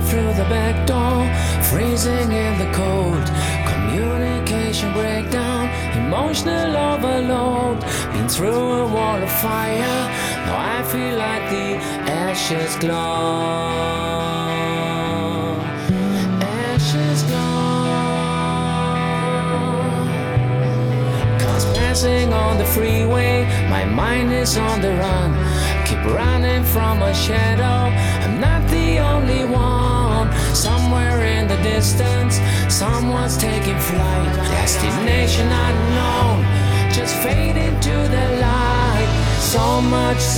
through the back door, freezing in the cold. Communication breakdown, emotional overload. Been through a wall of fire, now I feel like the ashes glow. Ashes glow. Cars passing on the freeway, my mind is on the run. Keep running from a shadow, I'm not the only one. Somewhere in the distance, someone's taking flight. Destination unknown, just fade into the light. So much